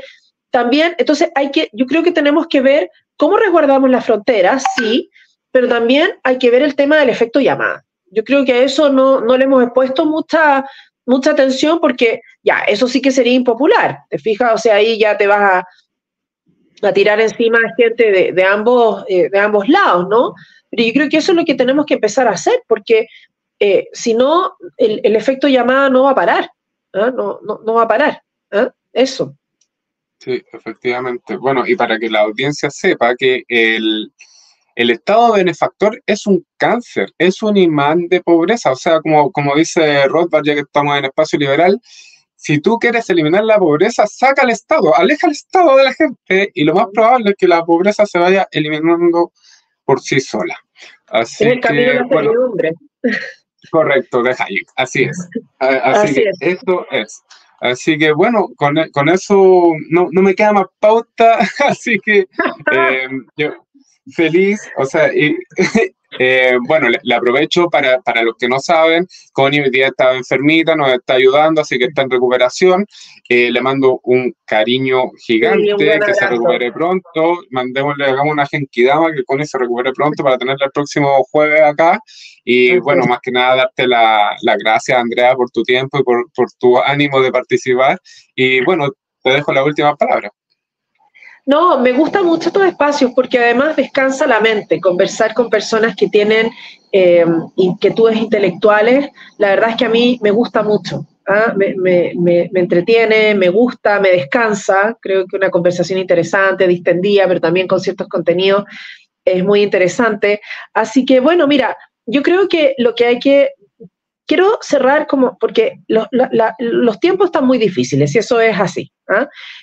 yo creo que tenemos que ver cómo resguardamos las fronteras, sí, pero también hay que ver el tema del efecto llamada. Yo creo que a eso no le hemos puesto mucha atención, porque ya, eso sí que sería impopular, ¿te fijas? O sea, ahí ya te vas a tirar encima a gente de ambos lados, ¿no? Pero yo creo que eso es lo que tenemos que empezar a hacer, porque si no, el efecto llamada no va a parar, ¿eh? No va a parar, ¿eh? Eso. Sí, efectivamente. Bueno, y para que la audiencia sepa que el Estado benefactor es un cáncer, es un imán de pobreza. O sea, como dice Rothbard, ya que estamos en espacio liberal, si tú quieres eliminar la pobreza, saca al Estado, aleja al Estado de la gente, y lo más probable es que la pobreza se vaya eliminando por sí sola. Así es el camino de la servidumbre. Correcto, de Hayek, así es. Así que esto es. Así que bueno, con eso no me queda más pauta, así que yo feliz, o sea, Bueno, le aprovecho para los que no saben, Connie hoy día está enfermita, nos está ayudando, así que está en recuperación. Le mando un cariño gigante, que se recupere pronto. Mandémosle, hagamos una genkidama, que Connie se recupere pronto para tenerla el próximo jueves acá. Y bueno, más que nada, darte las gracias, Andrea, por tu tiempo y por tu ánimo de participar. Y bueno, te dejo la última palabra. No, me gustan mucho estos espacios porque además descansa la mente. Conversar con personas que tienen inquietudes intelectuales, la verdad es que a mí me gusta mucho. ¿Ah? Me entretiene, me gusta, me descansa. Creo que una conversación interesante, distendida, pero también con ciertos contenidos es muy interesante. Así que bueno, mira, yo creo que lo que hay que... Quiero cerrar como, porque los tiempos están muy difíciles y eso es así. ¿Ah?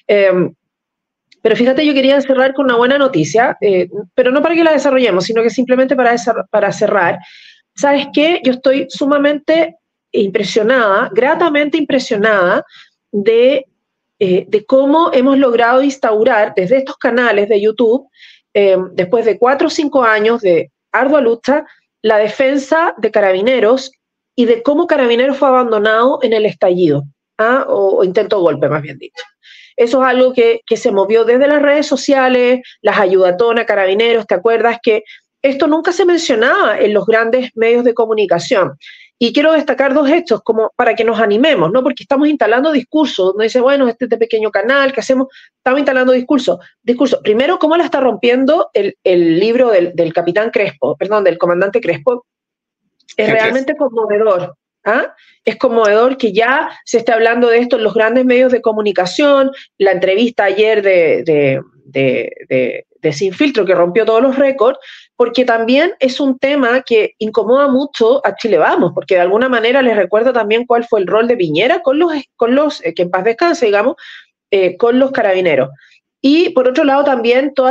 Pero fíjate, yo quería cerrar con una buena noticia, pero no para que la desarrollemos, sino que simplemente para cerrar. ¿Sabes qué? Yo estoy sumamente impresionada, gratamente impresionada de cómo hemos logrado instaurar desde estos canales de YouTube, después de 4 o 5 años de ardua lucha, la defensa de Carabineros y de cómo Carabineros fue abandonado en el estallido, o intento golpe, más bien dicho. Eso es algo que se movió desde las redes sociales, las ayudatonas, Carabineros, ¿te acuerdas? Que esto nunca se mencionaba en los grandes medios de comunicación. Y quiero destacar 2 hechos como para que nos animemos, ¿no? Porque estamos instalando discursos. Uno dice, bueno, este pequeño canal, ¿qué hacemos? Estamos instalando discursos. Primero, ¿cómo la está rompiendo el libro del capitán Crespo, perdón, del comandante Crespo? Es realmente conmovedor. ¿Ah? Es conmovedor que ya se esté hablando de esto en los grandes medios de comunicación, la entrevista ayer de Sin Filtro que rompió todos los récords, porque también es un tema que incomoda mucho a Chile Vamos, porque de alguna manera les recuerda también cuál fue el rol de Piñera con los que en paz descanse, digamos, con los Carabineros. Y por otro lado también toda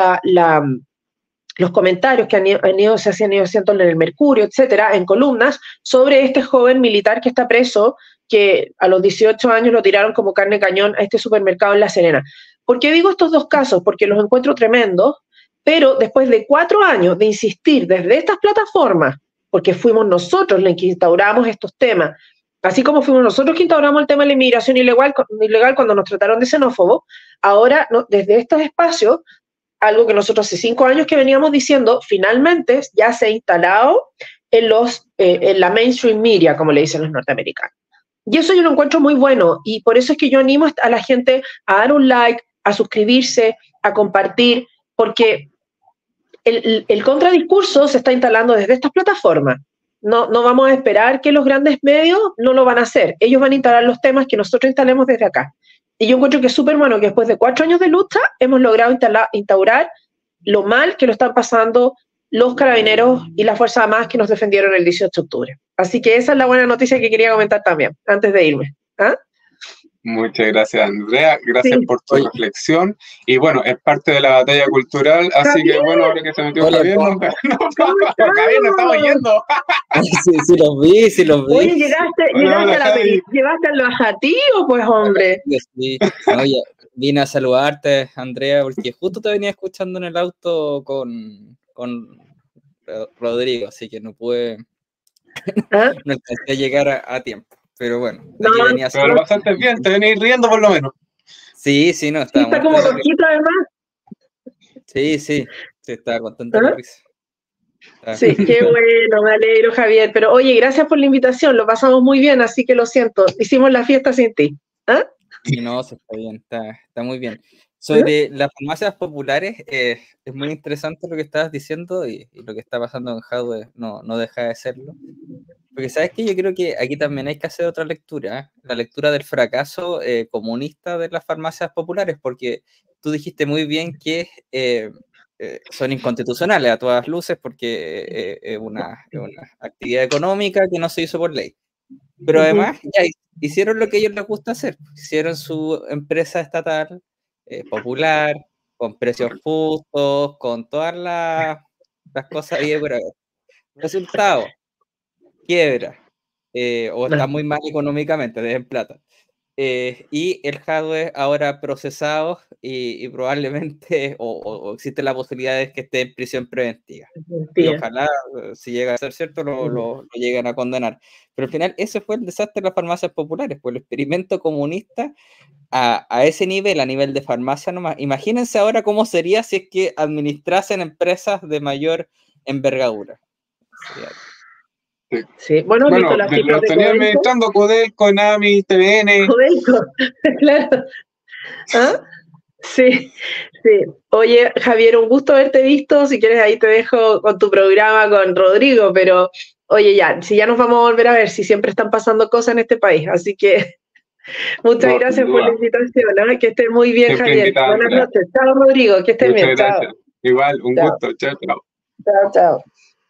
los comentarios que se han ido haciendo en el Mercurio, etcétera, en columnas, sobre este joven militar que está preso, que a los 18 años lo tiraron como carne cañón a este supermercado en La Serena. ¿Por qué digo estos 2 casos? Porque los encuentro tremendos, pero después de 4 años de insistir desde estas plataformas, porque fuimos nosotros los que instauramos estos temas, así como fuimos nosotros que instauramos el tema de la inmigración ilegal cuando nos trataron de xenófobos, ahora desde estos espacios, algo que nosotros hace 5 años que veníamos diciendo, finalmente ya se ha instalado en la mainstream media, como le dicen los norteamericanos. Y eso yo lo encuentro muy bueno, y por eso es que yo animo a la gente a dar un like, a suscribirse, a compartir, porque el contradiscurso se está instalando desde estas plataformas. No vamos a esperar que los grandes medios no lo van a hacer. Ellos van a instalar los temas que nosotros instalemos desde acá. Y yo encuentro que es súper bueno que después de 4 años de lucha hemos logrado instaurar lo mal que lo están pasando los Carabineros y las Fuerzas Armadas que nos defendieron el 18 de octubre. Así que esa es la buena noticia que quería comentar también, antes de irme. ¿Ah? Muchas gracias, Andrea. Gracias por tu reflexión. Y bueno, es parte de la batalla cultural, así que bueno, ahora que se metió Javier, Javier, nos estamos yendo. Sí, los vi. Oye, llevaste al bajativo, pues, hombre. Sí. Oye, vine a saludarte, Andrea, porque justo te venía escuchando en el auto con Rodrigo, así que no pude, no alcancé a llegar a tiempo. Pero bueno, aquí venía. Pero bastante bien, te venís riendo por lo menos. Sí, no, está. Está como rojito además. Sí, estaba contento de risa. Sí, qué bueno, me alegro, Javier. Pero oye, gracias por la invitación, lo pasamos muy bien, así que lo siento, hicimos la fiesta sin ti. ¿Ah? Sí, no, está bien, está muy bien. Sobre las farmacias populares, es muy interesante lo que estabas diciendo y lo que está pasando en Jadwe no deja de serlo. Porque sabes que yo creo que aquí también hay que hacer otra lectura, la lectura del fracaso comunista de las farmacias populares, porque tú dijiste muy bien que son inconstitucionales a todas luces porque es una actividad económica que no se hizo por ley. Pero además ya hicieron lo que a ellos les gusta hacer, hicieron su empresa estatal popular, con precios justos, con todas las cosas ahí. Resultado, quiebra, o está muy mal económicamente, dejen plata. y el hardware ahora procesado y probablemente o existe la posibilidad de que esté en prisión preventiva. Y ojalá, si llega a ser cierto, lo lleguen a condenar. Pero al final ese fue el desastre de las farmacias populares, pues el experimento comunista a ese nivel, a nivel de farmacia nomás. Imagínense ahora cómo sería si es que administrasen empresas de mayor envergadura. Sí, bueno, Bueno, las lo tenía administrando Codelco, Enami, TVN. Codelco, claro. ¿Ah? Sí, sí. Oye, Javier, un gusto haberte visto. Si quieres, ahí te dejo con tu programa con Rodrigo, pero oye, ya, si ya nos vamos a volver a ver, si siempre están pasando cosas en este país. Así que muchas gracias por la invitación. ¿No? Que estés muy bien, siempre Javier. Invitado, buenas noches. Chao, Rodrigo. Que estés bien. Gracias. Chao. Igual, un gusto. Chao, chao. Chao, chao.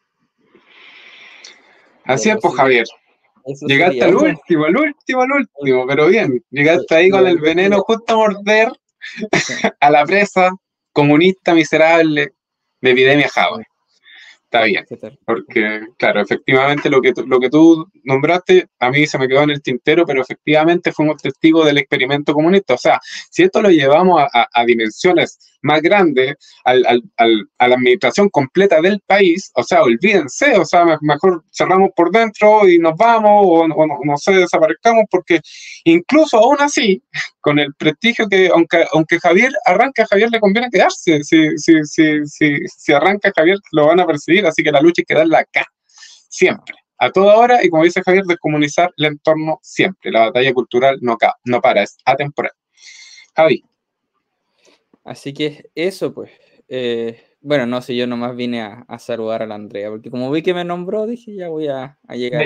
Así es, pues, Javier. Llegaste al último, pero bien. Llegaste ahí con el veneno justo a morder a la presa comunista miserable de epidemia Java. Está bien, porque, claro, efectivamente lo que tú nombraste a mí se me quedó en el tintero, pero efectivamente fuimos testigos del experimento comunista. O sea, si esto lo llevamos a dimensiones más grandes, a la administración completa del país, o sea, olvídense, o sea, mejor cerramos por dentro y nos vamos, o no sé, desaparezcamos, porque incluso aún así, con el prestigio que, aunque Javier arranca, a Javier le conviene quedarse, si arranca Javier lo van a perseguir, así que la lucha hay que darla acá, siempre, a toda hora, y como dice Javier, descomunizar el entorno siempre, la batalla cultural no para, es atemporal. Javi. Así que eso, pues, bueno, no sé, yo nomás vine a saludar a la Andrea, porque como vi que me nombró, dije, ya voy a llegar.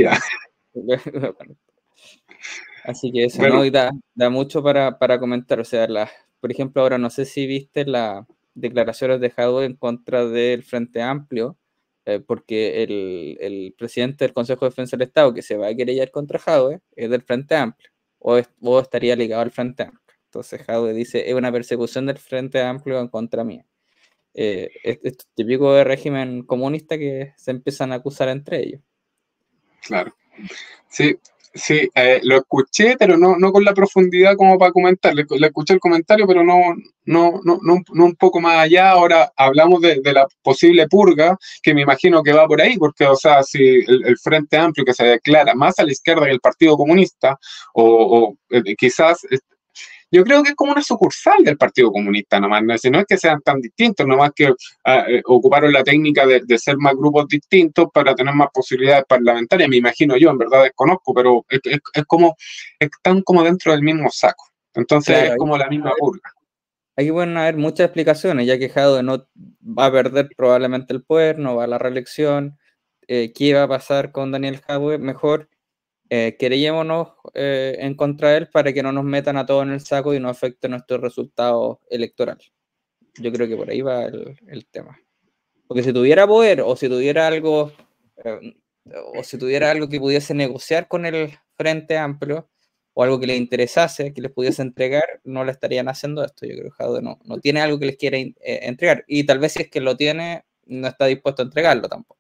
Así que eso, bueno. ¿No? Y da mucho para comentar, o sea, por ejemplo, ahora no sé si viste las declaraciones de Jadwe en contra del Frente Amplio, porque el presidente del Consejo de Defensa del Estado que se va a querellar contra Jadwe es del Frente Amplio, o estaría ligado al Frente Amplio. Entonces Jadwe dice, es una persecución del Frente Amplio en contra mía. Es típico de régimen comunista que se empiezan a acusar entre ellos. Claro. Sí, lo escuché, pero no con la profundidad como para comentar. Le escuché el comentario, pero no un poco más allá. Ahora hablamos de la posible purga, que me imagino que va por ahí, porque, o sea, si el Frente Amplio que se declara más a la izquierda que el Partido Comunista, o quizás... Yo creo que es como una sucursal del Partido Comunista nomás, no es que sean tan distintos, nomás que ocuparon la técnica de ser más grupos distintos para tener más posibilidades parlamentarias, me imagino yo, en verdad desconozco, pero están como dentro del mismo saco, entonces claro, es como la misma purga. Aquí pueden haber muchas explicaciones, ya que Jadwe no va a perder probablemente el poder, no va a la reelección, ¿qué va a pasar con Daniel Jadwe? Mejor querellémonos en contra de él para que no nos metan a todos en el saco y no afecte nuestro resultado electoral. Yo creo que por ahí va el tema. Porque si tuviera poder o si tuviera algo que pudiese negociar con el Frente Amplio o algo que les interesase, que les pudiese entregar, no le estarían haciendo esto. Yo creo que Jadwe no tiene algo que les quiera entregar. Y tal vez si es que lo tiene, no está dispuesto a entregarlo tampoco.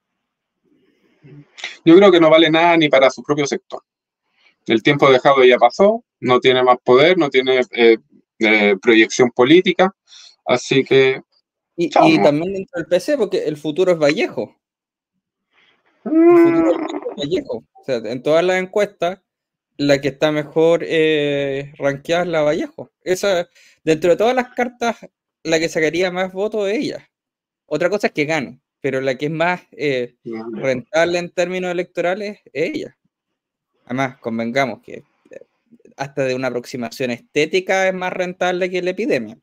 Yo creo que no vale nada ni para su propio sector. El tiempo de Jadwe ya pasó, no tiene más poder, no tiene proyección política, así que... Y también dentro del PC, porque el futuro es Vallejo. El futuro es Vallejo. O sea, en todas las encuestas, la que está mejor rankeada es la Vallejo. Esa, dentro de todas las cartas, la que sacaría más votos es ella. Otra cosa es que gane, pero la que es más rentable en términos electorales es ella. Además, convengamos que hasta de una aproximación estética es más rentable que la epidemia.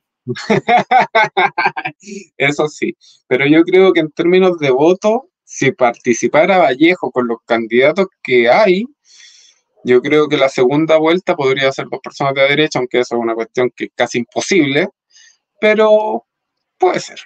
Eso sí, pero yo creo que en términos de voto, si participara Vallejo con los candidatos que hay, yo creo que la segunda vuelta podría ser 2 personas de derecha, aunque eso es una cuestión que es casi imposible, pero puede ser.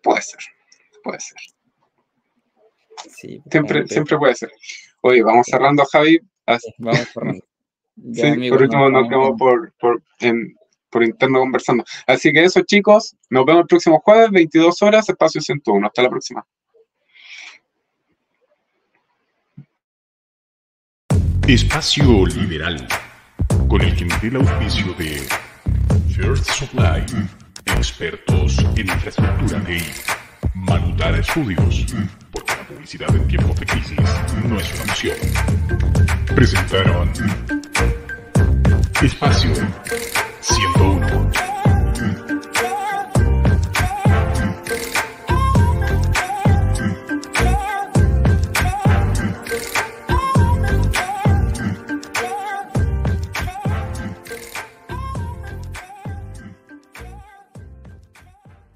Sí, siempre puede ser. Oye, vamos cerrando, Javi. Vamos cerrando. Ya, sí, amigos, por último nos quedamos por interno conversando. Así que eso, chicos, nos vemos el próximo jueves, 22 horas, espacio 101. Hasta la próxima. Espacio Liberal. con el gentil auspicio de First Supply, expertos en infraestructura TI. Manutar Studios, porque la publicidad en tiempos de crisis no es una opción. Presentaron Espacio 101.